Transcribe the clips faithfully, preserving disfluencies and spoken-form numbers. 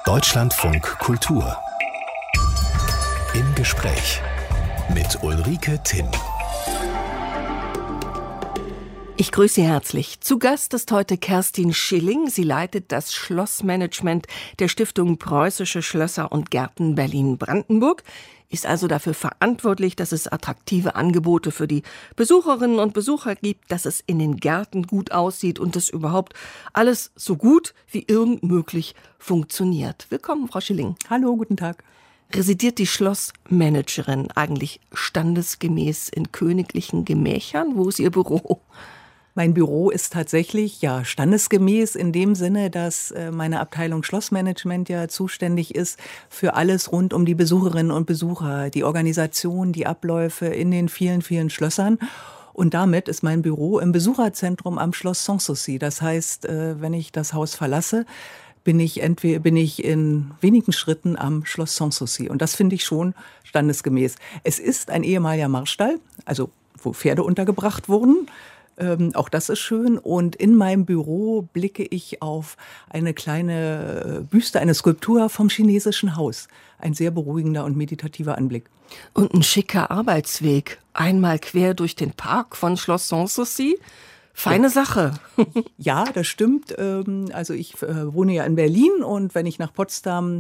Deutschlandfunk Kultur. Im Gespräch mit Ulrike Timm. Ich grüße Sie herzlich. Zu Gast ist heute Kerstin Schilling. Sie leitet das Schlossmanagement der Stiftung Preußische Schlösser und Gärten Berlin-Brandenburg, ist also dafür verantwortlich, dass es attraktive Angebote für die Besucherinnen und Besucher gibt, dass es in den Gärten gut aussieht und dass überhaupt alles so gut wie irgend möglich funktioniert. Willkommen, Frau Schilling. Hallo, guten Tag. Residiert die Schlossmanagerin eigentlich standesgemäß in königlichen Gemächern? Wo ist Ihr Büro? Mein Büro ist tatsächlich ja standesgemäß in dem Sinne, dass meine Abteilung Schlossmanagement ja zuständig ist für alles rund um die Besucherinnen und Besucher, die Organisation, die Abläufe in den vielen, vielen Schlössern. Und damit ist mein Büro im Besucherzentrum am Schloss Sanssouci. Das heißt, wenn ich das Haus verlasse, bin ich entweder bin ich in wenigen Schritten am Schloss Sanssouci. Und das finde ich schon standesgemäß. Es ist ein ehemaliger Marstall, also wo Pferde untergebracht wurden. Ähm, auch das ist schön. Und in meinem Büro blicke ich auf eine kleine Büste, eine Skulptur vom chinesischen Haus. Ein sehr beruhigender und meditativer Anblick. Und ein schicker Arbeitsweg. Einmal quer durch den Park von Schloss Sanssouci. Feine Sache. Ja, das stimmt. Also ich wohne ja in Berlin und wenn ich nach Potsdam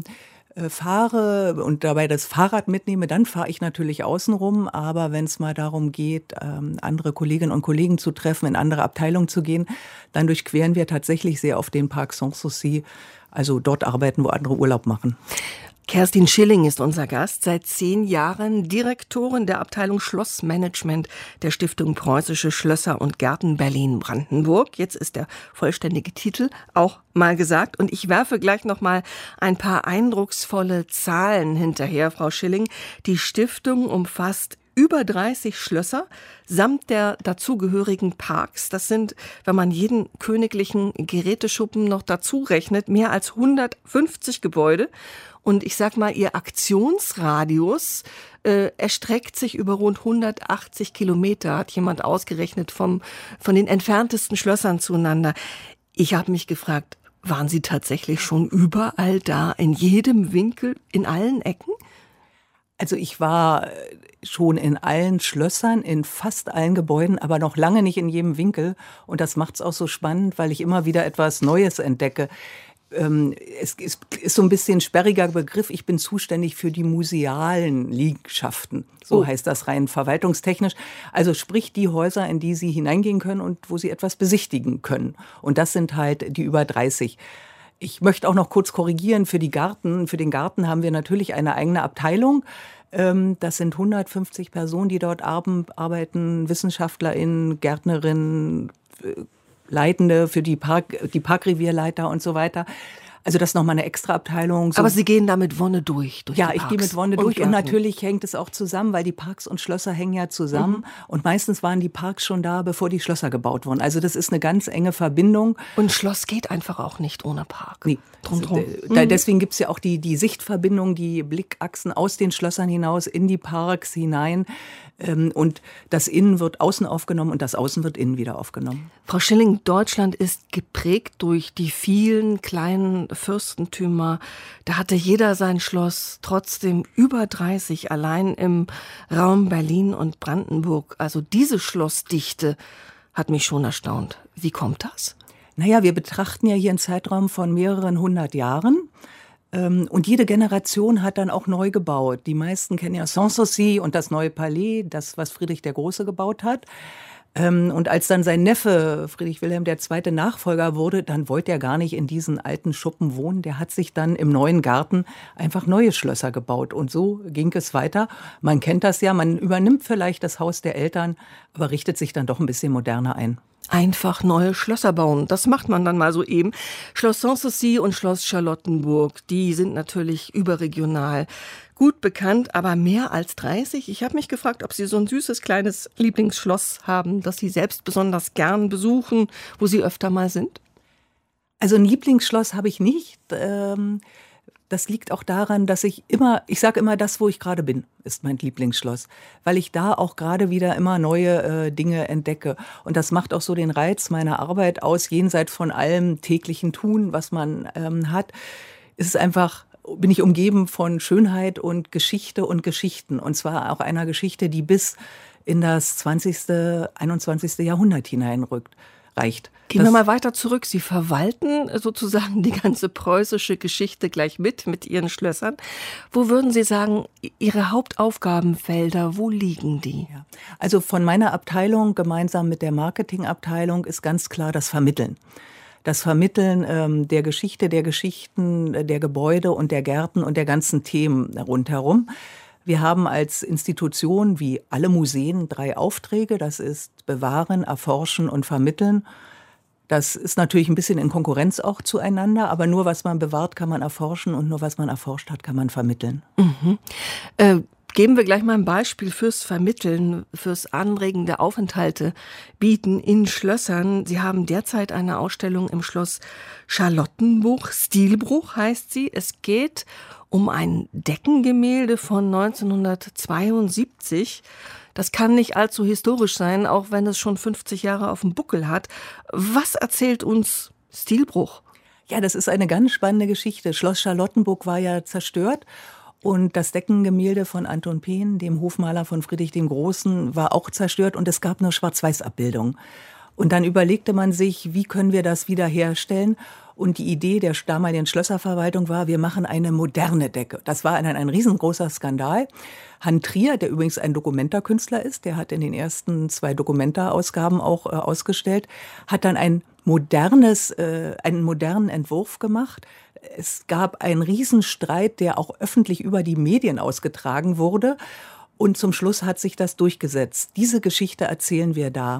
fahre und dabei das Fahrrad mitnehme, dann fahre ich natürlich außenrum. Aber wenn es mal darum geht, andere Kolleginnen und Kollegen zu treffen, in andere Abteilungen zu gehen, dann durchqueren wir tatsächlich sehr auf den Park Sanssouci. Also dort arbeiten, wo andere Urlaub machen. Kerstin Schilling ist unser Gast, seit zehn Jahren Direktorin der Abteilung Schlossmanagement der Stiftung Preußische Schlösser und Gärten Berlin-Brandenburg. Jetzt ist der vollständige Titel auch mal gesagt. Und ich werfe gleich noch mal ein paar eindrucksvolle Zahlen hinterher, Frau Schilling. Die Stiftung umfasst über dreißig Schlösser samt der dazugehörigen Parks. Das sind, wenn man jeden königlichen Geräteschuppen noch dazu rechnet, mehr als hundertfünfzig Gebäude. Und ich sag mal, ihr Aktionsradius äh, erstreckt sich über rund hundertachtzig Kilometer, hat jemand ausgerechnet, vom, von den entferntesten Schlössern zueinander. Ich habe mich gefragt, waren Sie tatsächlich schon überall da, in jedem Winkel, in allen Ecken? Also ich war schon in allen Schlössern, in fast allen Gebäuden, aber noch lange nicht in jedem Winkel. Und das macht es auch so spannend, weil ich immer wieder etwas Neues entdecke. Ähm, es ist, ist so ein bisschen ein sperriger Begriff. Ich bin zuständig für die musealen Liegenschaften. So oh. heißt das rein verwaltungstechnisch. Also sprich die Häuser, in die Sie hineingehen können und wo Sie etwas besichtigen können. Und das sind halt die über dreißig. Ich möchte auch noch kurz korrigieren, für die Garten, für den Garten haben wir natürlich eine eigene Abteilung. Das sind hundertfünfzig Personen, die dort arbeiten, WissenschaftlerInnen, Gärtnerinnen, Leitende für die Park, die Parkrevierleiter und so weiter. Also das ist nochmal eine extra Abteilung. So. Aber Sie gehen da mit Wonne durch, durch Ja, die ich Parks gehe mit Wonne und durch. Gärten. Und natürlich hängt es auch zusammen, weil die Parks und Schlösser hängen ja zusammen. Mhm. Und meistens waren die Parks schon da, bevor die Schlösser gebaut wurden. Also das ist eine ganz enge Verbindung. Und Schloss geht einfach auch nicht ohne Park. Nee. Drum, drum. Da, deswegen gibt es ja auch die, die Sichtverbindung, die Blickachsen aus den Schlössern hinaus in die Parks hinein. Und das Innen wird außen aufgenommen und das Außen wird innen wieder aufgenommen. Frau Schilling, Deutschland ist geprägt durch die vielen kleinen Fürstentümer. Da hatte jeder sein Schloss, trotzdem über dreißig allein im Raum Berlin und Brandenburg. Also diese Schlossdichte hat mich schon erstaunt. Wie kommt das? Naja, wir betrachten ja hier einen Zeitraum von mehreren hundert Jahren. Und jede Generation hat dann auch neu gebaut. Die meisten kennen ja Sanssouci und das neue Palais, das, was Friedrich der Große gebaut hat. Und als dann sein Neffe, Friedrich Wilhelm der Zweite, Nachfolger wurde, dann wollte er gar nicht in diesen alten Schuppen wohnen. Der hat sich dann im neuen Garten einfach neue Schlösser gebaut. Und so ging es weiter. Man kennt das ja, man übernimmt vielleicht das Haus der Eltern, aber richtet sich dann doch ein bisschen moderner ein. Einfach neue Schlösser bauen. Das macht man dann mal so eben. Schloss Sanssouci und Schloss Charlottenburg, die sind natürlich überregional gut bekannt, aber mehr als dreißig. Ich habe mich gefragt, ob Sie so ein süßes kleines Lieblingsschloss haben, das Sie selbst besonders gern besuchen, wo Sie öfter mal sind? Also ein Lieblingsschloss habe ich nicht. Ähm Das liegt auch daran, dass ich immer, ich sage immer, das, wo ich gerade bin, ist mein Lieblingsschloss, weil ich da auch gerade wieder immer neue äh, Dinge entdecke. Und das macht auch so den Reiz meiner Arbeit aus, jenseits von allem täglichen Tun, was man ähm, hat. ist es einfach, bin ich umgeben von Schönheit und Geschichte und Geschichten. Und zwar auch einer Geschichte, die bis in das zwanzigste, einundzwanzigste Jahrhundert hineinrückt. Reicht. Gehen wir mal weiter zurück. Sie verwalten sozusagen die ganze preußische Geschichte gleich mit, mit Ihren Schlössern. Wo würden Sie sagen, Ihre Hauptaufgabenfelder, wo liegen die? Ja. Also von meiner Abteilung gemeinsam mit der Marketingabteilung ist ganz klar das Vermitteln. Das Vermitteln ähm, der Geschichte, der Geschichten, der Gebäude und der Gärten und der ganzen Themen rundherum. Wir haben als Institution, wie alle Museen, drei Aufträge. Das ist Bewahren, Erforschen und Vermitteln. Das ist natürlich ein bisschen in Konkurrenz auch zueinander, aber nur was man bewahrt, kann man erforschen und nur was man erforscht hat, kann man vermitteln. Mhm. Äh, geben wir gleich mal ein Beispiel fürs Vermitteln, fürs Anregen der Aufenthalte bieten in Schlössern. Sie haben derzeit eine Ausstellung im Schloss Charlottenburg. Stilbruch heißt sie. Es geht um ein Deckengemälde von neunzehnhundertzweiundsiebzig. Das kann nicht allzu historisch sein, auch wenn es schon fünfzig Jahre auf dem Buckel hat. Was erzählt uns Stilbruch? Ja, das ist eine ganz spannende Geschichte. Schloss Charlottenburg war ja zerstört. Und das Deckengemälde von Anton Pehn, dem Hofmaler von Friedrich dem Großen, war auch zerstört und es gab nur Schwarz-Weiß-Abbildungen. Und dann überlegte man sich, wie können wir das wiederherstellen? Und die Idee der damaligen Schlösserverwaltung war, wir machen eine moderne Decke. Das war ein, ein riesengroßer Skandal. Han Trier, der übrigens ein Dokumenta-Künstler ist, der hat in den ersten zwei Dokumenta-Ausgaben auch äh, ausgestellt, hat dann ein modernes, äh, einen modernen Entwurf gemacht. Es gab einen Riesenstreit, der auch öffentlich über die Medien ausgetragen wurde. Und zum Schluss hat sich das durchgesetzt. Diese Geschichte erzählen wir da.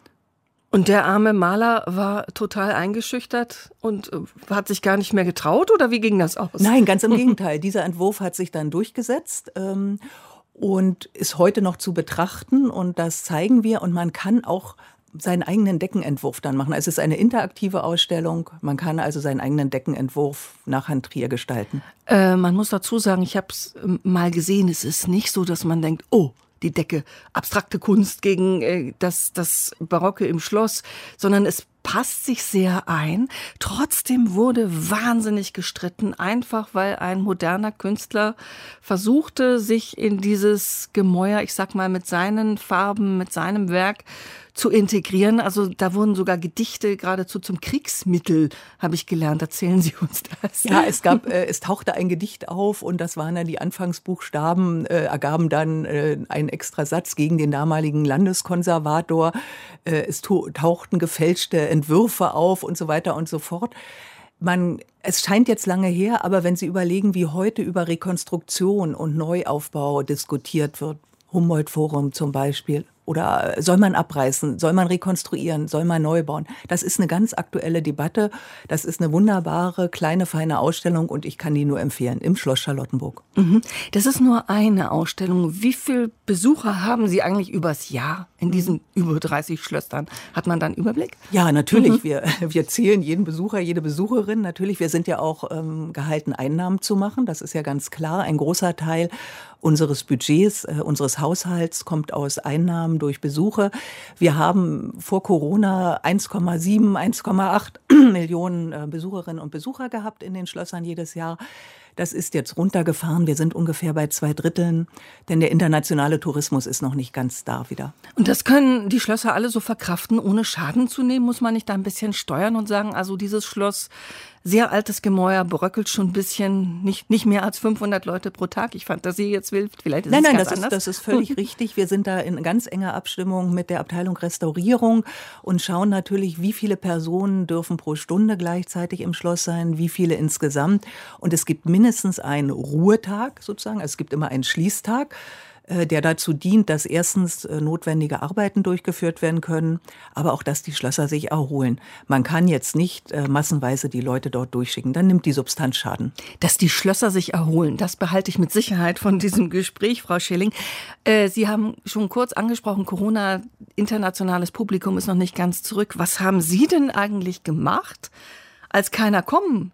Und der arme Maler war total eingeschüchtert und hat sich gar nicht mehr getraut, oder wie ging das aus? Nein, ganz im Gegenteil. Dieser Entwurf hat sich dann durchgesetzt ähm, und ist heute noch zu betrachten. Und das zeigen wir. Und man kann auch seinen eigenen Deckenentwurf dann machen. Es ist eine interaktive Ausstellung. Man kann also seinen eigenen Deckenentwurf nach Han Trier gestalten. Äh, man muss dazu sagen, ich habe es mal gesehen, es ist nicht so, dass man denkt, oh, die Decke, abstrakte Kunst gegen äh, das, das Barocke im Schloss, sondern es passt sich sehr ein. Trotzdem wurde wahnsinnig gestritten, einfach weil ein moderner Künstler versuchte, sich in dieses Gemäuer, ich sag mal, mit seinen Farben, mit seinem Werk zu integrieren. Also da wurden sogar Gedichte geradezu zum Kriegsmittel, habe ich gelernt. Erzählen Sie uns das. Ja, es gab, äh, es tauchte ein Gedicht auf und das waren dann die Anfangsbuchstaben, äh, ergaben dann äh, einen extra Satz gegen den damaligen Landeskonservator. Äh, es tauchten gefälschte Entwürfe auf und so weiter und so fort. Man, es scheint jetzt lange her, aber wenn Sie überlegen, wie heute über Rekonstruktion und Neuaufbau diskutiert wird, Humboldt-Forum zum Beispiel, oder soll man abreißen, soll man rekonstruieren, soll man neu bauen? Das ist eine ganz aktuelle Debatte. Das ist eine wunderbare, kleine, feine Ausstellung und ich kann die nur empfehlen, im Schloss Charlottenburg. Mhm. Das ist nur eine Ausstellung. Wie viele Besucher haben Sie eigentlich übers Jahr in diesen über dreißig Schlössern? Hat man dann Überblick? Ja, natürlich. Mhm. Wir, wir zählen jeden Besucher, jede Besucherin. Natürlich, wir sind ja auch ähm, gehalten, Einnahmen zu machen. Das ist ja ganz klar. Ein großer Teil unseres Budgets, äh, unseres Haushalts kommt aus Einnahmen durch Besuche. Wir haben vor Corona eins Komma sieben, eins Komma acht Millionen äh, Besucherinnen und Besucher gehabt in den Schlössern jedes Jahr. Das ist jetzt runtergefahren. Wir sind ungefähr bei zwei Dritteln, denn der internationale Tourismus ist noch nicht ganz da wieder. Und das können die Schlösser alle so verkraften, ohne Schaden zu nehmen? Muss man nicht da ein bisschen steuern und sagen, also dieses Schloss, sehr altes Gemäuer, bröckelt schon ein bisschen, nicht, nicht mehr als fünfhundert Leute pro Tag. Ich fantasiere jetzt wild, vielleicht ist nein, es nein, ganz das anders. Ist, das ist völlig richtig. Wir sind da in ganz enger Abstimmung mit der Abteilung Restaurierung und schauen natürlich, wie viele Personen dürfen pro Stunde gleichzeitig im Schloss sein, wie viele insgesamt. Und es gibt mindestens einen Ruhetag sozusagen, also es gibt immer einen Schließtag, der dazu dient, dass erstens notwendige Arbeiten durchgeführt werden können, aber auch, dass die Schlösser sich erholen. Man kann jetzt nicht massenweise die Leute dort durchschicken, dann nimmt die Substanz Schaden. Dass die Schlösser sich erholen, das behalte ich mit Sicherheit von diesem Gespräch, Frau Schilling. Sie haben schon kurz angesprochen, Corona, internationales Publikum ist noch nicht ganz zurück. Was haben Sie denn eigentlich gemacht, als keiner kommen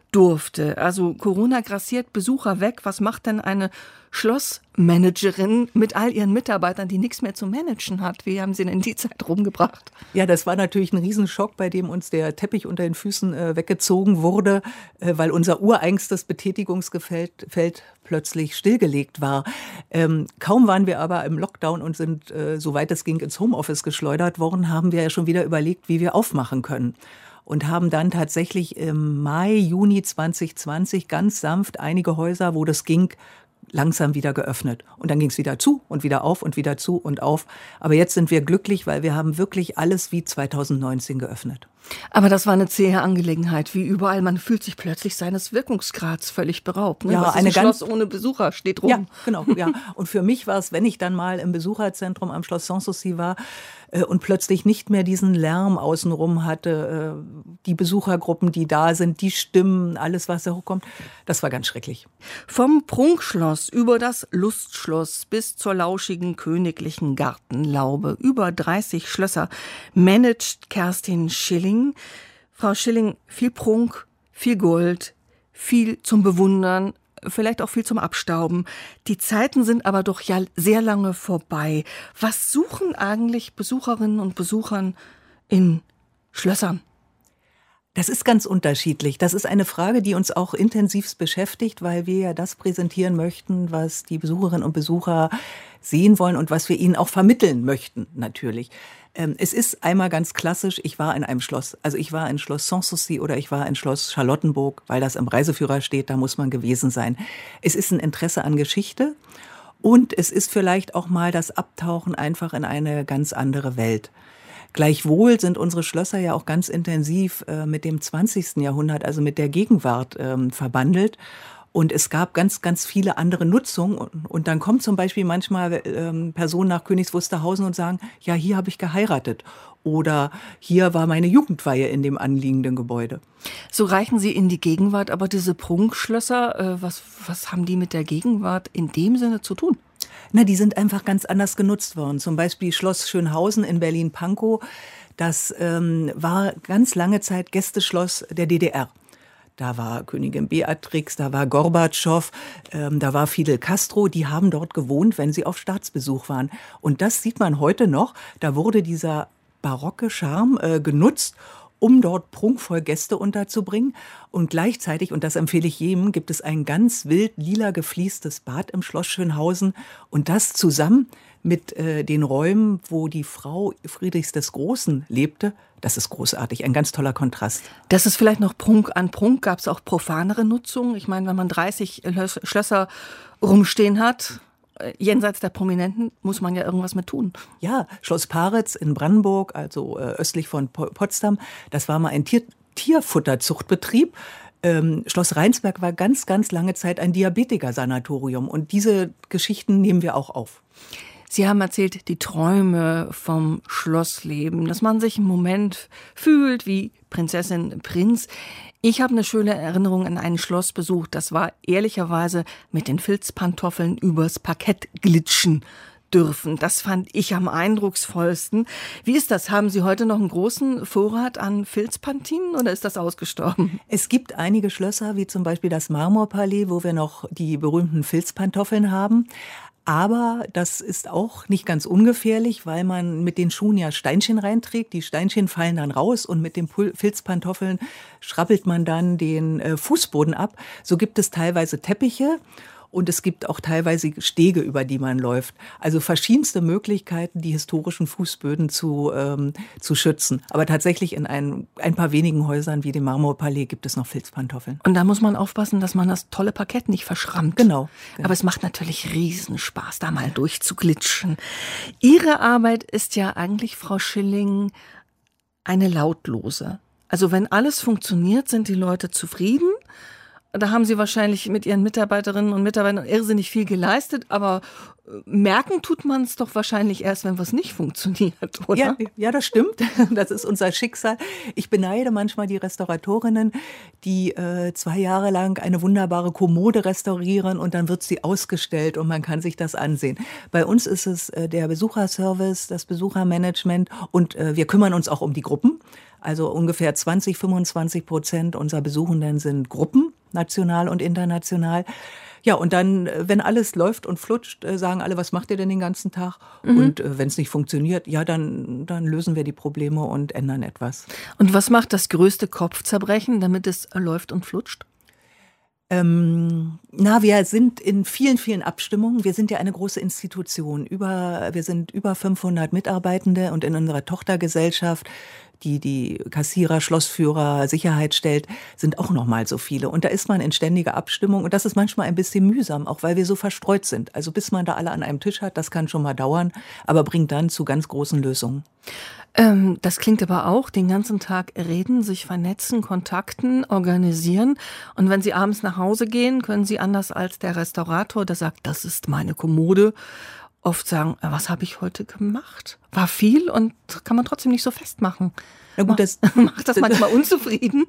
durfte. Also Corona grassiert Besucher weg. Was macht denn eine Schlossmanagerin mit all ihren Mitarbeitern, die nichts mehr zu managen hat? Wie haben Sie denn die Zeit rumgebracht? Ja, das war natürlich ein Riesenschock, bei dem uns der Teppich unter den Füßen äh, weggezogen wurde, äh, weil unser ureigenstes Betätigungsfeld Feld plötzlich stillgelegt war. Ähm, kaum waren wir aber im Lockdown und sind, äh, soweit es ging, ins Homeoffice geschleudert worden, haben wir ja schon wieder überlegt, wie wir aufmachen können. Und haben dann tatsächlich im Mai, Juni zwanzig zwanzig ganz sanft einige Häuser, wo das ging, langsam wieder geöffnet. Und dann ging es wieder zu und wieder auf und wieder zu und auf. Aber jetzt sind wir glücklich, weil wir haben wirklich alles wie zweitausendneunzehn geöffnet. Aber das war eine zähe Angelegenheit, wie überall. Man fühlt sich plötzlich seines Wirkungsgrads völlig beraubt. Ne? Ja, Was ist eine ein ganz Schloss ohne Besucher steht rum. Ja, genau. Ja. Und für mich war es, wenn ich dann mal im Besucherzentrum am Schloss Sanssouci war äh, und plötzlich nicht mehr diesen Lärm außenrum hatte, äh, die Besuchergruppen, die da sind, die Stimmen, alles, was da hochkommt, das war ganz schrecklich. Vom Prunkschloss über das Lustschloss bis zur lauschigen königlichen Gartenlaube. Über dreißig Schlösser managt Kerstin Schilling. Frau Schilling, viel Prunk, viel Gold, viel zum Bewundern, vielleicht auch viel zum Abstauben. Die Zeiten sind aber doch ja sehr lange vorbei. Was suchen eigentlich Besucherinnen und Besucher in Schlössern? Das ist ganz unterschiedlich. Das ist eine Frage, die uns auch intensivst beschäftigt, weil wir ja das präsentieren möchten, was die Besucherinnen und Besucher sehen wollen und was wir ihnen auch vermitteln möchten, natürlich. Ähm, es ist einmal ganz klassisch, ich war in einem Schloss. Also ich war in Schloss Sanssouci oder ich war in Schloss Charlottenburg, weil das im Reiseführer steht, da muss man gewesen sein. Es ist ein Interesse an Geschichte und es ist vielleicht auch mal das Abtauchen einfach in eine ganz andere Welt. Gleichwohl sind unsere Schlösser ja auch ganz intensiv äh, mit dem zwanzigsten Jahrhundert, also mit der Gegenwart ähm, verbandelt. Und es gab ganz, ganz viele andere Nutzungen. Und, und dann kommen zum Beispiel manchmal ähm, Personen nach Königs Wusterhausen und sagen, ja, hier habe ich geheiratet. Oder hier war meine Jugendweihe in dem anliegenden Gebäude. So reichen Sie in die Gegenwart, aber diese Prunkschlösser, äh, was, was haben die mit der Gegenwart in dem Sinne zu tun? Na, die sind einfach ganz anders genutzt worden. Zum Beispiel Schloss Schönhausen in Berlin-Pankow. Das ähm, war ganz lange Zeit Gästeschloss der D D R. Da war Königin Beatrix, da war Gorbatschow, ähm, da war Fidel Castro. Die haben dort gewohnt, wenn sie auf Staatsbesuch waren. Und das sieht man heute noch. Da wurde dieser barocke Charme äh, genutzt, um dort prunkvoll Gäste unterzubringen. Und gleichzeitig, und das empfehle ich jedem, gibt es ein ganz wild lila gefliestes Bad im Schloss Schönhausen. Und das zusammen mit äh, den Räumen, wo die Frau Friedrichs des Großen lebte, das ist großartig, ein ganz toller Kontrast. Das ist vielleicht noch Prunk an Prunk. Gab es auch profanere Nutzung? Ich meine, wenn man dreißig Schlösser rumstehen hat, jenseits der Prominenten, muss man ja irgendwas mit tun. Ja, Schloss Paritz in Brandenburg, also äh, östlich von Potsdam, das war mal ein Tier Tierfutterzuchtbetrieb. Ähm, Schloss Rheinsberg war ganz, ganz lange Zeit ein Diabetikersanatorium. Und diese Geschichten nehmen wir auch auf. Sie haben erzählt, die Träume vom Schlossleben, dass man sich im Moment fühlt wie Prinzessin, Prinz. Ich habe eine schöne Erinnerung an einen Schlossbesuch. Das war ehrlicherweise mit den Filzpantoffeln übers Parkett glitschen dürfen. Das fand ich am eindrucksvollsten. Wie ist das? Haben Sie heute noch einen großen Vorrat an Filzpantinen oder ist das ausgestorben? Es gibt einige Schlösser, wie zum Beispiel das Marmorpalais, wo wir noch die berühmten Filzpantoffeln haben. Aber das ist auch nicht ganz ungefährlich, weil man mit den Schuhen ja Steinchen reinträgt. Die Steinchen fallen dann raus und mit den Filzpantoffeln schrabbelt man dann den äh, Fußboden ab. So gibt es teilweise Teppiche und es gibt auch teilweise Stege, über die man läuft. Also verschiedenste Möglichkeiten, die historischen Fußböden zu, ähm, zu schützen. Aber tatsächlich in ein, ein paar wenigen Häusern wie dem Marmorpalais gibt es noch Filzpantoffeln. Und da muss man aufpassen, dass man das tolle Parkett nicht verschrammt. Genau. genau. Aber es macht natürlich Riesenspaß, da mal durchzuglitschen. Ihre Arbeit ist ja eigentlich, Frau Schilling, eine lautlose. Also wenn alles funktioniert, sind die Leute zufrieden. Da haben Sie wahrscheinlich mit Ihren Mitarbeiterinnen und Mitarbeitern irrsinnig viel geleistet, aber merken tut man es doch wahrscheinlich erst, wenn was nicht funktioniert, oder? Ja, ja, das stimmt. Das ist unser Schicksal. Ich beneide manchmal die Restauratorinnen, die äh, zwei Jahre lang eine wunderbare Kommode restaurieren und dann wird sie ausgestellt und man kann sich das ansehen. Bei uns ist es äh, der Besucherservice, das Besuchermanagement und äh, wir kümmern uns auch um die Gruppen. Also ungefähr zwanzig, fünfundzwanzig Prozent unserer Besuchenden sind Gruppen, national und international. Ja, und dann, wenn alles läuft und flutscht, sagen alle, was macht ihr denn den ganzen Tag? Mhm. Und äh, wenn es nicht funktioniert, ja, dann, dann lösen wir die Probleme und ändern etwas. Und was macht das größte Kopfzerbrechen, damit es läuft und flutscht? Ähm, na, wir sind in vielen, vielen Abstimmungen. Wir sind ja eine große Institution. Über, wir sind über fünfhundert Mitarbeitende und in unserer Tochtergesellschaft, die die Kassierer, Schlossführer, Sicherheit stellt, sind auch noch mal so viele. Und da ist man in ständiger Abstimmung. Und das ist manchmal ein bisschen mühsam, auch weil wir so verstreut sind. Also bis man da alle an einem Tisch hat, das kann schon mal dauern, aber bringt dann zu ganz großen Lösungen. Ähm, das klingt aber auch, den ganzen Tag reden, sich vernetzen, kontakten, organisieren. Und wenn Sie abends nach Hause gehen, können Sie anders als der Restaurator, der sagt, das ist meine Kommode, oft sagen, was habe ich heute gemacht? War viel und kann man trotzdem nicht so festmachen. Na gut, das macht das manchmal unzufrieden?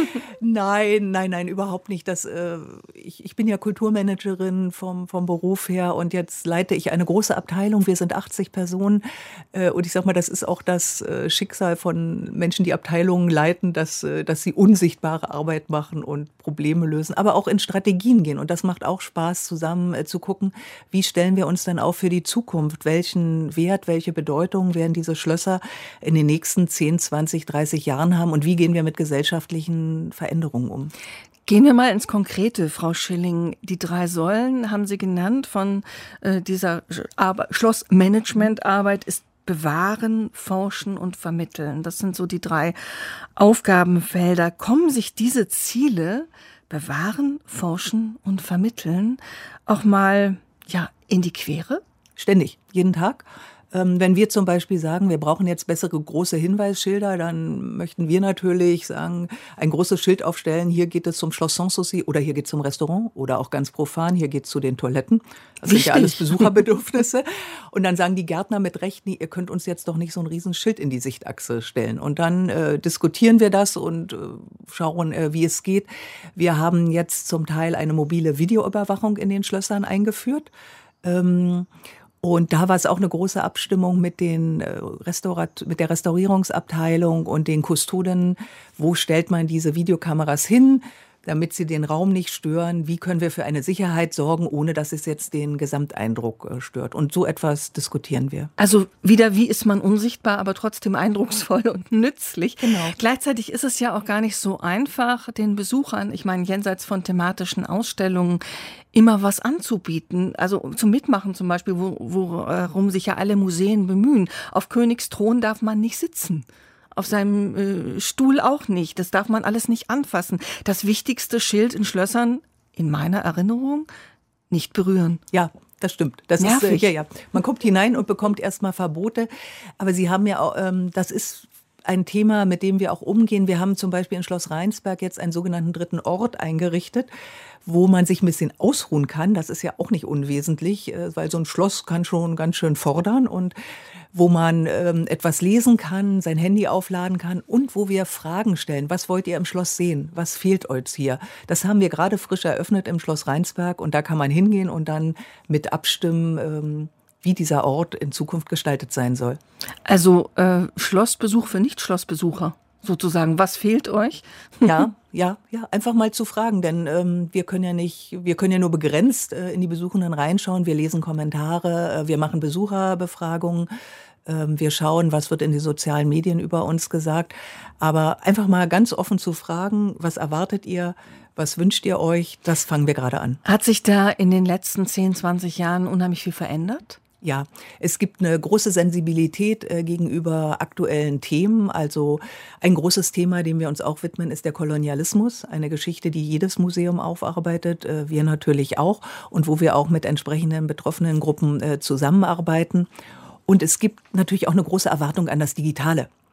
Nein, nein, nein, überhaupt nicht. Das, äh, ich, ich bin ja Kulturmanagerin vom, vom Beruf her und jetzt leite ich eine große Abteilung. Wir sind achtzig Personen äh, und ich sag mal, das ist auch das äh, Schicksal von Menschen, die Abteilungen leiten, dass, äh, dass sie unsichtbare Arbeit machen und Probleme lösen, aber auch in Strategien gehen. Und das macht auch Spaß, zusammen äh, zu gucken, wie stellen wir uns dann auf für die Zukunft? Welchen Wert, welche Bedeutung werden diese Schlösser in den nächsten zehn, zwanzig, dreißig Jahren haben und wie gehen wir mit gesellschaftlichen Veränderungen um? Gehen wir mal ins Konkrete, Frau Schilling. Die drei Säulen haben Sie genannt von äh, dieser Ar- Schlossmanagementarbeit ist Bewahren, Forschen und Vermitteln. Das sind so die drei Aufgabenfelder. Kommen sich diese Ziele, Bewahren, Forschen und Vermitteln, auch mal ja, in die Quere? Ständig, jeden Tag. Wenn wir zum Beispiel sagen, wir brauchen jetzt bessere große Hinweisschilder, dann möchten wir natürlich sagen, ein großes Schild aufstellen, hier geht es zum Schloss Sanssouci oder hier geht es zum Restaurant oder auch ganz profan, hier geht es zu den Toiletten. Das sind ja alles Besucherbedürfnisse. Und dann sagen die Gärtner mit Recht, nee, ihr könnt uns jetzt doch nicht so ein Riesenschild in die Sichtachse stellen. Und dann äh, diskutieren wir das und äh, schauen, äh, wie es geht. Wir haben jetzt zum Teil eine mobile Videoüberwachung in den Schlössern eingeführt. Ähm, Und da war es auch eine große Abstimmung mit den Restaurat- mit der Restaurierungsabteilung und den Kustoden. Wo stellt man diese Videokameras hin, damit sie den Raum nicht stören? Wie können wir für eine Sicherheit sorgen, ohne dass es jetzt den Gesamteindruck stört? Und so etwas diskutieren wir. Also wieder, wie ist man unsichtbar, aber trotzdem eindrucksvoll und nützlich. Genau. Gleichzeitig ist es ja auch gar nicht so einfach, den Besuchern, ich meine jenseits von thematischen Ausstellungen, immer was anzubieten. Also zum Mitmachen zum Beispiel, wo, worum sich ja alle Museen bemühen. Auf Königsthron darf man nicht sitzen. Auf seinem äh, Stuhl auch nicht. Das darf man alles nicht anfassen. Das wichtigste Schild in Schlössern, in meiner Erinnerung, nicht berühren. Ja, das stimmt. Das ist, äh, ja, ja. Man kommt hinein und bekommt erstmal Verbote. Aber Sie haben ja auch, ähm, das ist ein Thema, mit dem wir auch umgehen. Wir haben zum Beispiel in Schloss Rheinsberg jetzt einen sogenannten dritten Ort eingerichtet, wo man sich ein bisschen ausruhen kann. Das ist ja auch nicht unwesentlich, weil so ein Schloss kann schon ganz schön fordern und wo man ähm, etwas lesen kann, sein Handy aufladen kann und wo wir Fragen stellen. Was wollt ihr im Schloss sehen? Was fehlt euch hier? Das haben wir gerade frisch eröffnet im Schloss Rheinsberg und da kann man hingehen und dann mit abstimmen, ähm, wie dieser Ort in Zukunft gestaltet sein soll. Also äh, Schlossbesuch für Nicht-Schlossbesucher sozusagen. Was fehlt euch? Ja, ja, ja, einfach mal zu fragen, denn ähm, wir können ja nicht, wir können ja nur begrenzt äh, in die Besuchenden reinschauen. Wir lesen Kommentare, äh, wir machen Besucherbefragungen, äh, wir schauen, was wird in den sozialen Medien über uns gesagt. Aber einfach mal ganz offen zu fragen, was erwartet ihr? Was wünscht ihr euch? Das fangen wir gerade an. Hat sich da in den letzten zehn, zwanzig Jahren unheimlich viel verändert? Ja, es gibt eine große Sensibilität äh, gegenüber aktuellen Themen. Also ein großes Thema, dem wir uns auch widmen, ist der Kolonialismus. Eine Geschichte, die jedes Museum aufarbeitet, äh, wir natürlich auch. Und wo wir auch mit entsprechenden betroffenen Gruppen äh, zusammenarbeiten. Und es gibt natürlich auch eine große Erwartung an das Digitale.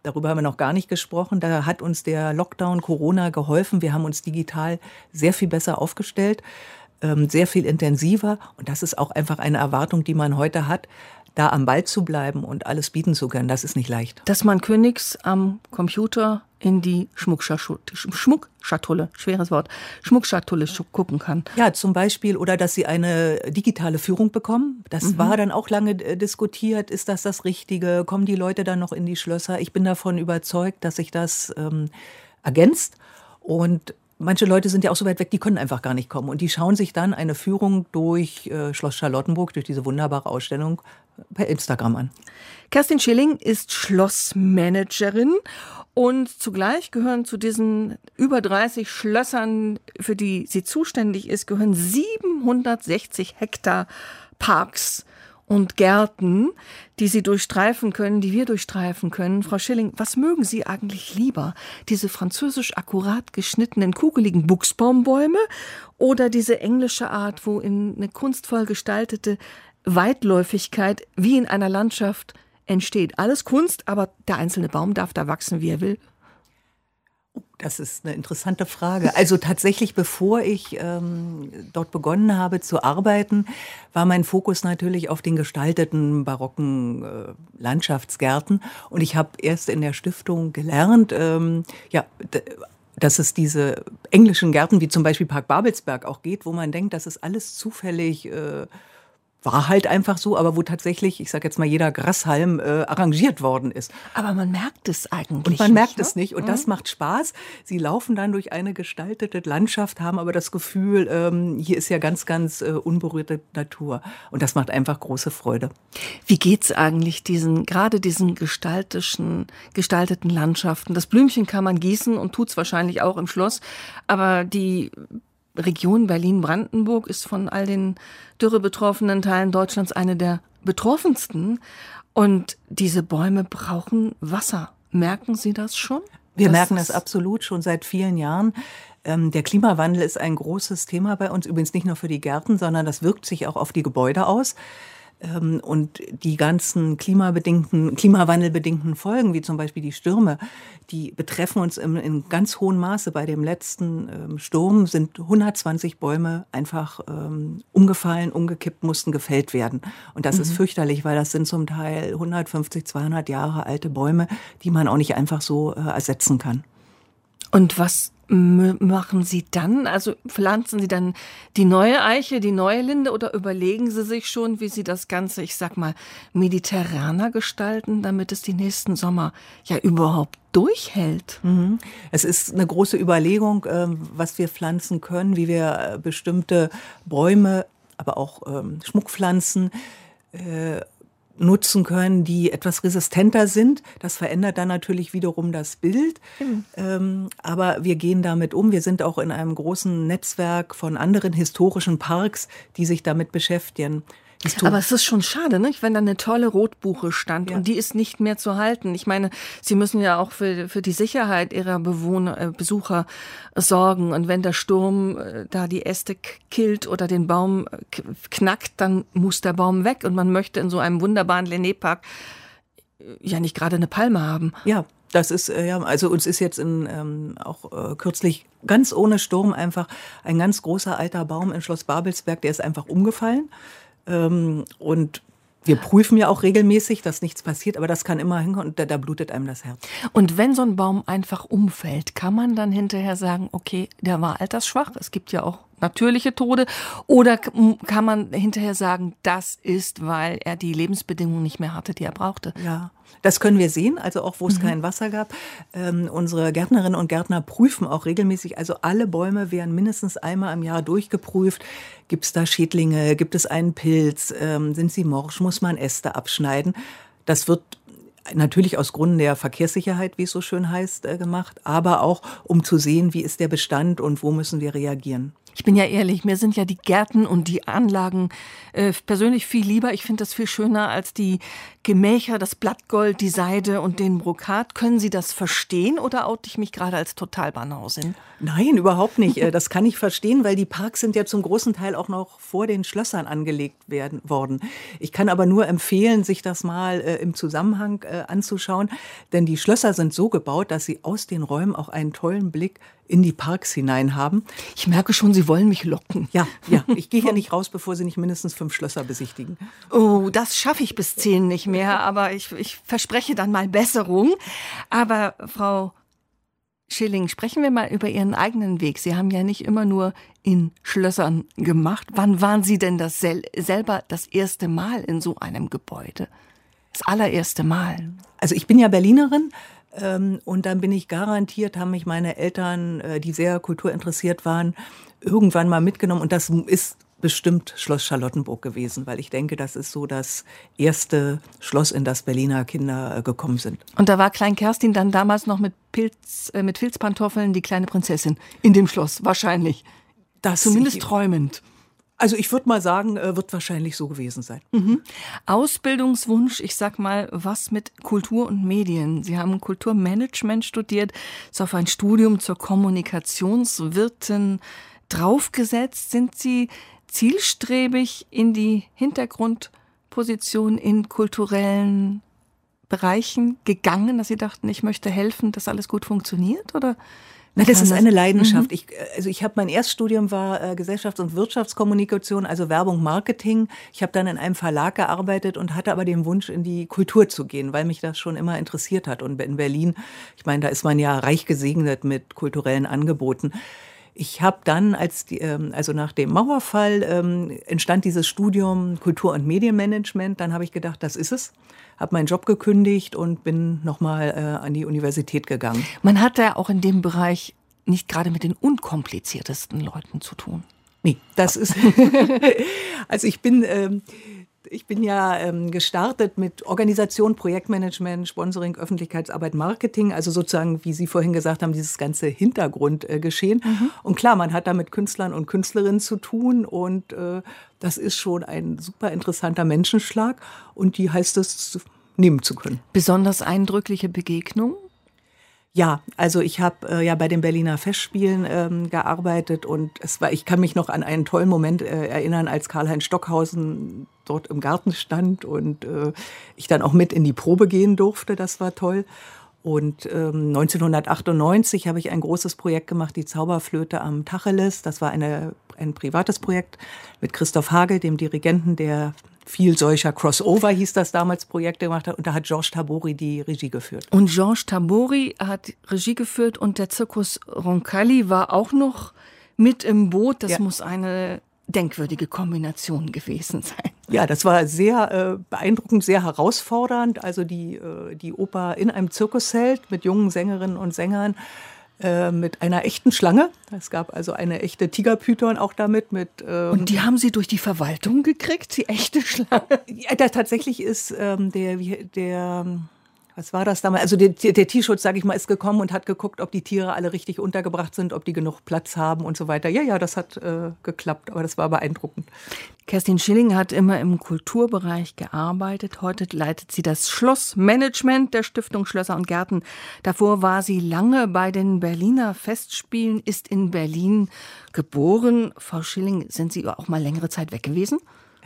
darüber haben wir noch gar nicht gesprochen. Da hat uns der Lockdown Corona geholfen. Wir haben uns digital sehr viel besser aufgestellt, ähm, sehr viel intensiver. Und das ist auch einfach eine Erwartung, die man heute hat, da am Ball zu bleiben und alles bieten zu können. Das ist nicht leicht. Dass man Königs am Computer in die Schmuckschatulle, Schmuckschatulle, schweres Wort, Schmuckschatulle gucken kann. Ja, zum Beispiel, oder dass sie eine digitale Führung bekommen. Das mhm. war dann auch lange äh, diskutiert. Ist das das Richtige? Kommen die Leute dann noch in die Schlösser? Ich bin davon überzeugt, dass sich das ähm, ergänzt. Und manche Leute sind ja auch so weit weg, die können einfach gar nicht kommen. Und die schauen sich dann eine Führung durch äh, Schloss Charlottenburg, durch diese wunderbare Ausstellung per Instagram an. Kerstin Schilling ist Schlossmanagerin und zugleich gehören zu diesen über dreißig Schlössern, für die sie zuständig ist, gehören siebenhundertsechzig Hektar Parks und Gärten, die Sie durchstreifen können, die wir durchstreifen können. Frau Schilling, was mögen Sie eigentlich lieber? Diese französisch akkurat geschnittenen, kugeligen Buchsbaumbäume oder diese englische Art, wo in eine kunstvoll gestaltete Weitläufigkeit wie in einer Landschaft entsteht? Alles Kunst, aber der einzelne Baum darf da wachsen, wie er will. Das ist eine interessante Frage. Also tatsächlich, bevor ich ähm, dort begonnen habe zu arbeiten, war mein Fokus natürlich auf den gestalteten barocken äh, Landschaftsgärten. Und ich habe erst in der Stiftung gelernt, ähm, ja, d- dass es diese englischen Gärten, wie zum Beispiel Park Babelsberg auch geht, wo man denkt, das ist alles zufällig äh, war halt einfach so, aber wo tatsächlich, ich sage jetzt mal, jeder Grashalm äh, arrangiert worden ist. Aber man merkt es eigentlich Und man merkt nicht, es ne? nicht. Und Mhm. das macht Spaß. Sie laufen dann durch eine gestaltete Landschaft, haben aber das Gefühl, ähm, hier ist ja ganz, ganz äh, unberührte Natur. Und das macht einfach große Freude. Wie geht's eigentlich diesen, gerade diesen gestaltischen, gestalteten Landschaften? Das Blümchen kann man gießen und tut's wahrscheinlich auch im Schloss, aber die Region Berlin-Brandenburg ist von all den dürrebetroffenen Teilen Deutschlands eine der betroffensten. Und diese Bäume brauchen Wasser. Merken Sie das schon? Wir Das merken das ist- absolut schon seit vielen Jahren. Ähm, der Klimawandel ist ein großes Thema bei uns, übrigens nicht nur für die Gärten, sondern das wirkt sich auch auf die Gebäude aus. Ähm, und die ganzen klimabedingten, klimawandelbedingten Folgen, wie zum Beispiel die Stürme, die betreffen uns im, in ganz hohem Maße. Bei dem letzten ähm, Sturm sind hundertzwanzig Bäume einfach ähm, umgefallen, umgekippt, mussten gefällt werden. Und das ist fürchterlich, weil das sind zum Teil hundertfünfzig, zweihundert Jahre alte Bäume, die man auch nicht einfach so äh, ersetzen kann. Und was m- machen Sie dann? Also pflanzen Sie dann die neue Eiche, die neue Linde oder überlegen Sie sich schon, wie Sie das Ganze, ich sag mal, mediterraner gestalten, damit es die nächsten Sommer ja überhaupt durchhält? Mhm. Es ist eine große Überlegung, ähm, was wir pflanzen können, wie wir äh, bestimmte Bäume, aber auch ähm, Schmuckpflanzen äh, nutzen können, die etwas resistenter sind. Das verändert dann natürlich wiederum das Bild. Mhm. Ähm, aber wir gehen damit um. Wir sind auch in einem großen Netzwerk von anderen historischen Parks, die sich damit beschäftigen. Histor- Aber es ist schon schade, nicht? Wenn da eine tolle Rotbuche stand Ja. und die ist nicht mehr zu halten. Ich meine, Sie müssen ja auch für, für die Sicherheit Ihrer Bewohner, äh, Besucher sorgen. Und wenn der Sturm äh, da die Äste k- killt oder den Baum äh, k- knackt, dann muss der Baum weg. Und man möchte in so einem wunderbaren Lenné-Park äh, ja nicht gerade eine Palme haben. Ja, das ist, äh, ja, also uns ist jetzt in, ähm, auch äh, kürzlich ganz ohne Sturm einfach ein ganz großer alter Baum in Schloss Babelsberg, der ist einfach umgefallen. Ähm, und wir prüfen ja auch regelmäßig, dass nichts passiert, aber das kann immer hinkommen und da, da blutet einem das Herz. Und wenn so ein Baum einfach umfällt, kann man dann hinterher sagen, okay, der war altersschwach, es gibt ja auch natürliche Tode, oder k- kann man hinterher sagen, das ist, weil er die Lebensbedingungen nicht mehr hatte, die er brauchte? Ja, das können wir sehen, also auch wo es kein Wasser gab. Ähm, unsere Gärtnerinnen und Gärtner prüfen auch regelmäßig, also alle Bäume werden mindestens einmal im Jahr durchgeprüft. Gibt es da Schädlinge, gibt es einen Pilz, ähm, sind sie morsch, muss man Äste abschneiden. Das wird natürlich aus Gründen der Verkehrssicherheit, wie es so schön heißt, äh, gemacht, aber auch um zu sehen, wie ist der Bestand und wo müssen wir reagieren. Ich bin ja ehrlich, mir sind ja die Gärten und die Anlagen äh, persönlich viel lieber. Ich finde das viel schöner als die Gemächer, das Blattgold, die Seide und den Brokat. Können Sie das verstehen oder oute ich mich gerade als Totalbanausin? Nein, überhaupt nicht. Das kann ich verstehen, weil die Parks sind ja zum großen Teil auch noch vor den Schlössern angelegt werden, worden. Ich kann aber nur empfehlen, sich das mal äh, im Zusammenhang äh, anzuschauen, denn die Schlösser sind so gebaut, dass sie aus den Räumen auch einen tollen Blick in die Parks hinein haben. Ich merke schon, Sie wollen mich locken. Ja, ja. Ich gehe ja nicht raus, bevor Sie nicht mindestens fünf Schlösser besichtigen. Oh, das schaffe ich bis zehn nicht mehr, aber ich, ich verspreche dann mal Besserung. Aber Frau Schilling, sprechen wir mal über Ihren eigenen Weg. Sie haben ja nicht immer nur in Schlössern gemacht. Wann waren Sie denn das sel- selber das erste Mal in so einem Gebäude? Das allererste Mal. Also ich bin ja Berlinerin. Ähm, und dann bin ich garantiert, haben mich meine Eltern, äh, die sehr kulturinteressiert waren, irgendwann mal mitgenommen. Und das ist bestimmt Schloss Charlottenburg gewesen, weil ich denke, das ist so das erste Schloss, in das Berliner Kinder äh, gekommen sind. Und da war Klein Kerstin dann damals noch mit Pilz, äh, mit Filzpantoffeln die kleine Prinzessin in dem Schloss, wahrscheinlich. Das Zumindest ich, träumend. Also ich würde mal sagen, äh, wird wahrscheinlich so gewesen sein. Mhm. Ausbildungswunsch, ich sag mal, was mit Kultur und Medien? Sie haben Kulturmanagement studiert, ist auf ein Studium zur Kommunikationswirtin draufgesetzt. Sind Sie zielstrebig in die Hintergrundposition in kulturellen Bereichen gegangen, dass Sie dachten, ich möchte helfen, dass alles gut funktioniert, oder? Na, das ist eine Leidenschaft. Mhm. Ich, also ich habe mein Erststudium war äh, Gesellschafts- und Wirtschaftskommunikation, also Werbung, Marketing. Ich habe dann in einem Verlag gearbeitet und hatte aber den Wunsch, in die Kultur zu gehen, weil mich das schon immer interessiert hat. Und in Berlin, ich meine, da ist man ja reich gesegnet mit kulturellen Angeboten. Ich habe dann, als die, ähm, also nach dem Mauerfall, ähm, entstand dieses Studium Kultur- und Medienmanagement. Dann habe ich gedacht, das ist es. Habe meinen Job gekündigt und bin nochmal äh, an die Universität gegangen. Man hat ja auch in dem Bereich nicht gerade mit den unkompliziertesten Leuten zu tun. Nee, das ist... Also ich bin... Ähm, Ich bin ja ähm, gestartet mit Organisation, Projektmanagement, Sponsoring, Öffentlichkeitsarbeit, Marketing, also sozusagen, wie Sie vorhin gesagt haben, dieses ganze Hintergrundgeschehen. Äh, mhm. Und klar, man hat da mit Künstlern und Künstlerinnen zu tun und äh, das ist schon ein super interessanter Menschenschlag und die heißt es nehmen zu können. Besonders eindrückliche Begegnung? Ja, also ich habe äh, ja bei den Berliner Festspielen ähm, gearbeitet und es war, ich kann mich noch an einen tollen Moment äh, erinnern, als Karl-Heinz Stockhausen dort im Garten stand und äh, ich dann auch mit in die Probe gehen durfte. Das war toll. Und ähm, neunzehnhundertachtundneunzig habe ich ein großes Projekt gemacht, die Zauberflöte am Tacheles. Das war eine, ein privates Projekt mit Christoph Hagel, dem Dirigenten, der viel solcher Crossover, hieß das damals, Projekte gemacht hat. Und da hat Georges Tabori die Regie geführt. Und Georges Tabori hat Regie geführt und der Zirkus Roncalli war auch noch mit im Boot. Das ja. muss eine denkwürdige Kombination gewesen sein. Ja, das war sehr äh, beeindruckend, sehr herausfordernd. Also die, äh, die Oper in einem Zirkuszelt mit jungen Sängerinnen und Sängern, äh, mit einer echten Schlange. Es gab also eine echte Tigerpython auch damit. Mit, ähm und die haben Sie durch die Verwaltung gekriegt, die echte Schlange? Ja, da tatsächlich ist ähm, der, der, was war das damals? Also der, der Tierschutz, sage ich mal, ist gekommen und hat geguckt, ob die Tiere alle richtig untergebracht sind, ob die genug Platz haben und so weiter. Ja, ja, das hat äh, geklappt, aber das war beeindruckend. Kerstin Schilling hat immer im Kulturbereich gearbeitet. Heute leitet sie das Schlossmanagement der Stiftung Schlösser und Gärten. Davor war sie lange bei den Berliner Festspielen, ist in Berlin geboren. Frau Schilling, sind Sie auch mal längere Zeit weg gewesen?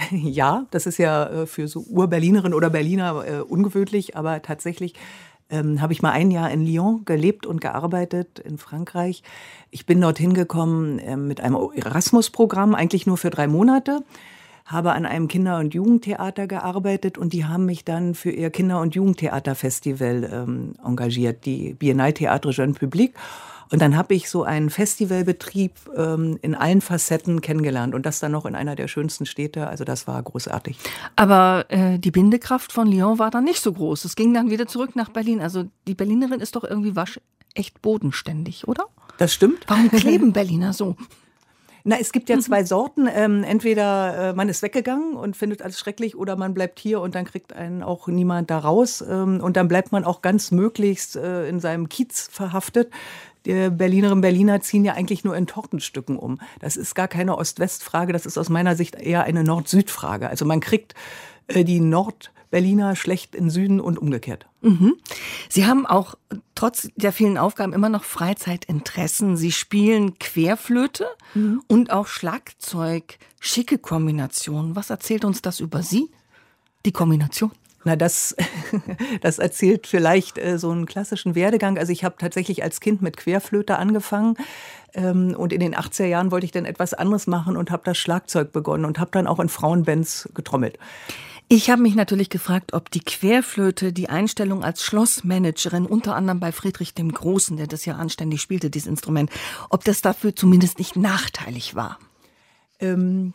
Ja, das ist ja für so Ur-Berlinerin oder Berliner äh, ungewöhnlich, aber tatsächlich ähm, habe ich mal ein Jahr in Lyon gelebt und gearbeitet, in Frankreich. Ich bin dorthin gekommen äh, mit einem Erasmus-Programm, eigentlich nur für drei Monate, habe an einem Kinder- und Jugendtheater gearbeitet und die haben mich dann für ihr Kinder- und Jugendtheaterfestival ähm, engagiert, die Biennale Théâtre Jeune Public. Und dann habe ich so einen Festivalbetrieb ähm, in allen Facetten kennengelernt und das dann noch in einer der schönsten Städte. Also das war großartig. Aber äh, die Bindekraft von Lyon war dann nicht so groß. Es ging dann wieder zurück nach Berlin. Also die Berlinerin ist doch irgendwie wasch echt bodenständig, oder? Das stimmt. Warum kleben Berliner so? Na, es gibt ja zwei Sorten. Ähm, entweder äh, man ist weggegangen und findet alles schrecklich oder man bleibt hier und dann kriegt einen auch niemand da raus. Ähm, und dann bleibt man auch ganz möglichst äh, in seinem Kiez verhaftet. Die Berlinerinnen und Berliner ziehen ja eigentlich nur in Tortenstücken um. Das ist gar keine Ost-West-Frage, das ist aus meiner Sicht eher eine Nord-Süd-Frage. Also man kriegt äh, die Nord-Berliner schlecht in Süden und umgekehrt. Mhm. Sie haben auch trotz der vielen Aufgaben immer noch Freizeitinteressen. Sie spielen Querflöte mhm. und auch Schlagzeug. Schicke Kombination. Was erzählt uns das über Sie, die Kombination? Na, das, das erzählt vielleicht äh, so einen klassischen Werdegang. Also ich habe tatsächlich als Kind mit Querflöte angefangen ähm, und in den achtziger Jahren wollte ich dann etwas anderes machen und habe das Schlagzeug begonnen und habe dann auch in Frauenbands getrommelt. Ich habe mich natürlich gefragt, ob die Querflöte die Einstellung als Schlossmanagerin, unter anderem bei Friedrich dem Großen, der das ja anständig spielte, dieses Instrument, ob das dafür zumindest nicht nachteilig war. Ähm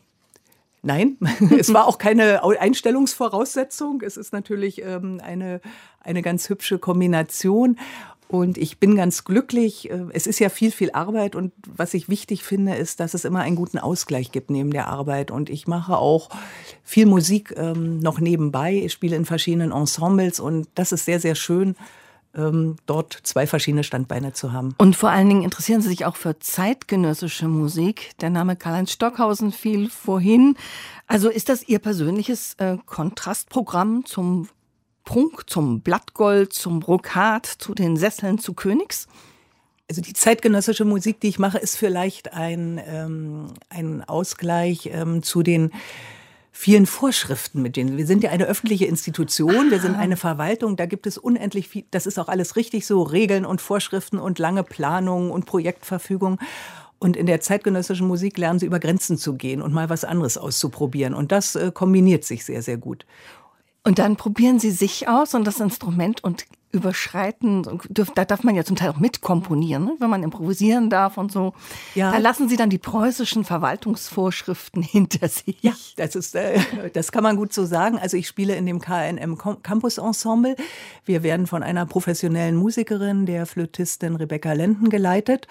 Nein, es war auch keine Einstellungsvoraussetzung. Es ist natürlich ähm, eine, eine ganz hübsche Kombination. Und ich bin ganz glücklich. Es ist ja viel, viel Arbeit. Und was ich wichtig finde, ist, dass es immer einen guten Ausgleich gibt neben der Arbeit. Und ich mache auch viel Musik ähm, noch nebenbei. Ich spiele in verschiedenen Ensembles. Und das ist sehr, sehr schön, ähm, dort zwei verschiedene Standbeine zu haben. Und vor allen Dingen interessieren Sie sich auch für zeitgenössische Musik. Der Name Karl-Heinz Stockhausen fiel vorhin. Also ist das Ihr persönliches äh, Kontrastprogramm zum Prunk, zum Blattgold, zum Brokat, zu den Sesseln zu Königs? Also die zeitgenössische Musik, die ich mache, ist vielleicht ein, ähm, ein Ausgleich ähm, zu den vielen Vorschriften, mit denen wir sind ja eine öffentliche Institution, wir sind eine Verwaltung, da gibt es unendlich viel, das ist auch alles richtig so, Regeln und Vorschriften und lange Planungen und Projektverfügung. Und in der zeitgenössischen Musik lernen sie über Grenzen zu gehen und mal was anderes auszuprobieren. Und das äh, kombiniert sich sehr, sehr gut. Und dann probieren Sie sich aus und das Instrument und überschreiten. Da darf man ja zum Teil auch mitkomponieren, ne? Wenn man improvisieren darf und so. Ja. Da lassen Sie dann die preußischen Verwaltungsvorschriften hinter sich. Ja, das ist, äh, das kann man gut so sagen. Also ich spiele in dem K N M Campus Ensemble. Wir werden von einer professionellen Musikerin, der Flötistin Rebecca Lenden, geleitet.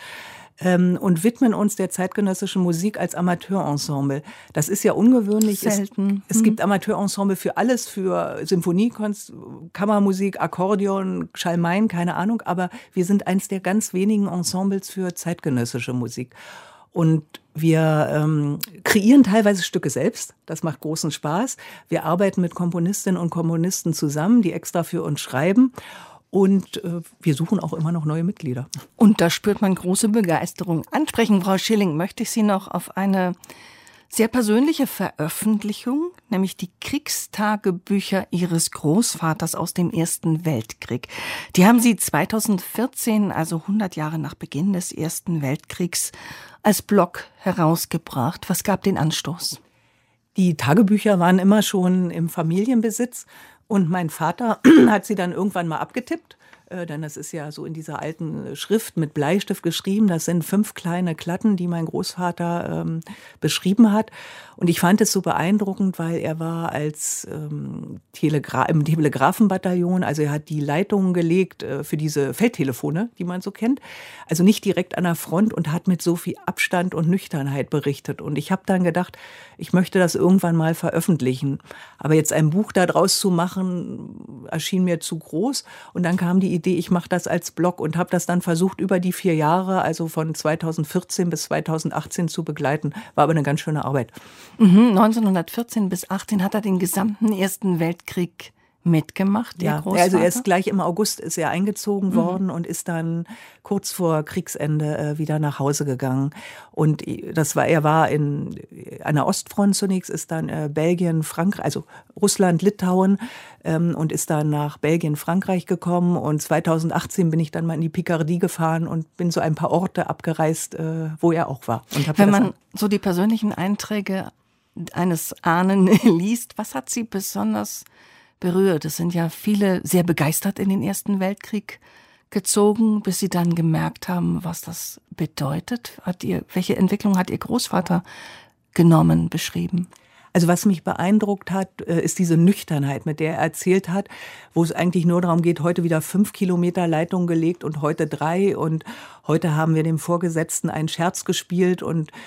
Und widmen uns der zeitgenössischen Musik als Amateurensemble. Das ist ja ungewöhnlich. Selten. Es, es gibt Amateurensemble für alles, für Symphonie, Kammermusik, Akkordeon, Schalmeien, keine Ahnung. Aber wir sind eins der ganz wenigen Ensembles für zeitgenössische Musik. Und wir ähm, kreieren teilweise Stücke selbst. Das macht großen Spaß. Wir arbeiten mit Komponistinnen und Komponisten zusammen, die extra für uns schreiben. Und äh, wir suchen auch immer noch neue Mitglieder. Und da spürt man große Begeisterung. Ansprechen, Frau Schilling, möchte ich Sie noch auf eine sehr persönliche Veröffentlichung, nämlich die Kriegstagebücher Ihres Großvaters aus dem Ersten Weltkrieg. Die haben Sie zweitausendvierzehn, also hundert Jahre nach Beginn des Ersten Weltkriegs, als Blog herausgebracht. Was gab den Anstoß? Die Tagebücher waren immer schon im Familienbesitz. Und mein Vater hat sie dann irgendwann mal abgetippt, äh, denn das ist ja so in dieser alten Schrift mit Bleistift geschrieben. Das sind fünf kleine Klatten, die mein Großvater ähm, beschrieben hat. Und ich fand es so beeindruckend, weil er war als ähm, Telegra- im Telegrafenbataillon, also er hat die Leitungen gelegt äh, für diese Feldtelefone, die man so kennt. Also nicht direkt an der Front und hat mit so viel Abstand und Nüchternheit berichtet. Und ich habe dann gedacht, ich möchte das irgendwann mal veröffentlichen. Aber jetzt ein Buch daraus zu machen, erschien mir zu groß. Und dann kam die Idee, ich mache das als Blog und habe das dann versucht, über die vier Jahre, also von zweitausendvierzehn bis zweitausendachtzehn zu begleiten. War aber eine ganz schöne Arbeit. Mhm, neunzehnhundertvierzehn bis achtzehn hat er den gesamten Ersten Weltkrieg mitgemacht, der ja, Großvater? Also er ist gleich im August ist er eingezogen worden mhm. und ist dann kurz vor Kriegsende äh, wieder nach Hause gegangen. Und das war, er war in an der Ostfront zunächst, ist dann äh, Belgien, Frankreich, also Russland, Litauen ähm, und ist dann nach Belgien, Frankreich gekommen. Und zweitausendachtzehn bin ich dann mal in die Picardie gefahren und bin so ein paar Orte abgereist, äh, wo er auch war. Und Wenn man so die persönlichen Einträge eines Ahnen liest, was hat Sie besonders berührt? Es sind ja viele sehr begeistert in den Ersten Weltkrieg gezogen, bis sie dann gemerkt haben, was das bedeutet. Hat ihr, welche Entwicklung hat Ihr Großvater genommen, beschrieben? Also was mich beeindruckt hat, ist diese Nüchternheit, mit der er erzählt hat, wo es eigentlich nur darum geht, heute wieder fünf Kilometer Leitung gelegt und heute drei und heute haben wir dem Vorgesetzten einen Scherz gespielt und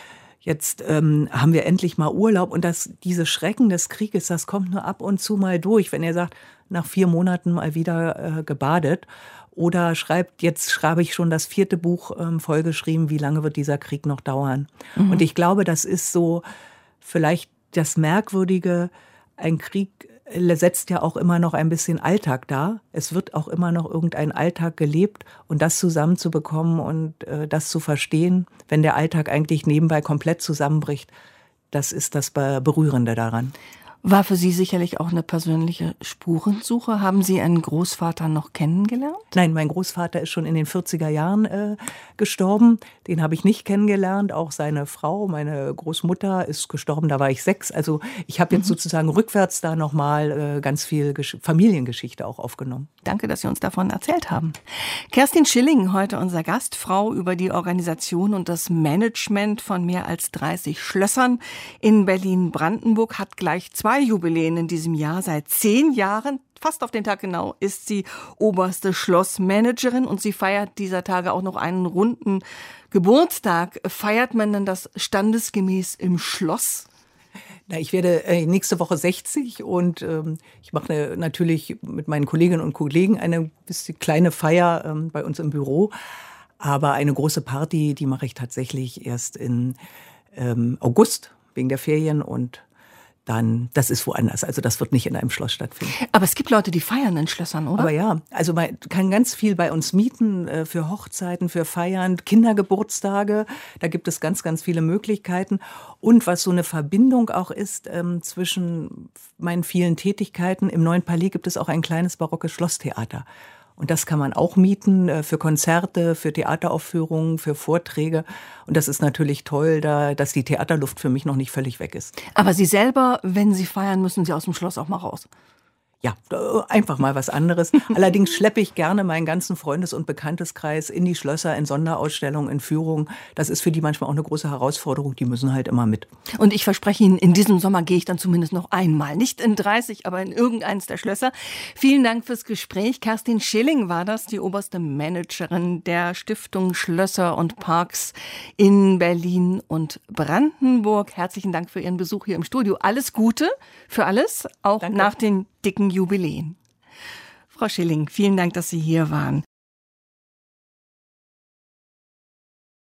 jetzt ähm, haben wir endlich mal Urlaub. Und das, diese Schrecken des Krieges, das kommt nur ab und zu mal durch, wenn er sagt, nach vier Monaten mal wieder äh, gebadet. Oder schreibt, jetzt schreibe ich schon das vierte Buch ähm, vollgeschrieben, wie lange wird dieser Krieg noch dauern? Mhm. Und ich glaube, das ist so vielleicht das Merkwürdige, ein Krieg setzt ja auch immer noch ein bisschen Alltag dar. Es wird auch immer noch irgendein Alltag gelebt und das zusammenzubekommen und äh, das zu verstehen, wenn der Alltag eigentlich nebenbei komplett zusammenbricht, das ist das Berührende daran. War für Sie sicherlich auch eine persönliche Spurensuche. Haben Sie einen Großvater noch kennengelernt? Nein, mein Großvater ist schon in den vierziger Jahren äh, gestorben. Den habe ich nicht kennengelernt. Auch seine Frau, meine Großmutter, ist gestorben, da war ich sechs. Also ich habe jetzt mhm. sozusagen rückwärts da nochmal äh, ganz viel Gesch- Familiengeschichte auch aufgenommen. Danke, dass Sie uns davon erzählt haben. Kerstin Schilling, heute unser Gast, Frau über die Organisation und das Management von mehr als dreißig Schlössern in Berlin-Brandenburg, hat gleich zwei Jubiläen in diesem Jahr. Seit zehn Jahren, fast auf den Tag genau, ist sie oberste Schlossmanagerin und sie feiert dieser Tage auch noch einen runden Geburtstag. Feiert man denn das standesgemäß im Schloss? Na, ich werde äh, nächste Woche sechzig und ähm, ich mache ne, natürlich mit meinen Kolleginnen und Kollegen eine bisschen kleine Feier ähm, bei uns im Büro. Aber eine große Party, die mache ich tatsächlich erst in ähm, August wegen der Ferien und dann, das ist woanders. Also das wird nicht in einem Schloss stattfinden. Aber es gibt Leute, die feiern in Schlössern, oder? Aber ja, also man kann ganz viel bei uns mieten äh, für Hochzeiten, für Feiern, Kindergeburtstage. Da gibt es ganz, ganz viele Möglichkeiten. Und was so eine Verbindung auch ist ähm, zwischen meinen vielen Tätigkeiten, im Neuen Palais gibt es auch ein kleines barockes Schlosstheater. Und das kann man auch mieten äh, für Konzerte, für Theateraufführungen, für Vorträge. Und das ist natürlich toll, da, dass die Theaterluft für mich noch nicht völlig weg ist. Aber Sie selber, wenn Sie feiern, müssen Sie aus dem Schloss auch mal raus. Ja, einfach mal was anderes. Allerdings schleppe ich gerne meinen ganzen Freundes- und Bekannteskreis in die Schlösser, in Sonderausstellungen, in Führungen. Das ist für die manchmal auch eine große Herausforderung. Die müssen halt immer mit. Und ich verspreche Ihnen, in diesem Sommer gehe ich dann zumindest noch einmal. Nicht in dreißig, aber in irgendeins der Schlösser. Vielen Dank fürs Gespräch. Kerstin Schilling war das, die oberste Managerin der Stiftung Schlösser und Parks in Berlin und Brandenburg. Herzlichen Dank für Ihren Besuch hier im Studio. Alles Gute für alles, auch Danke. Nach den dicken Jubiläen. Frau Schilling, vielen Dank, dass Sie hier waren.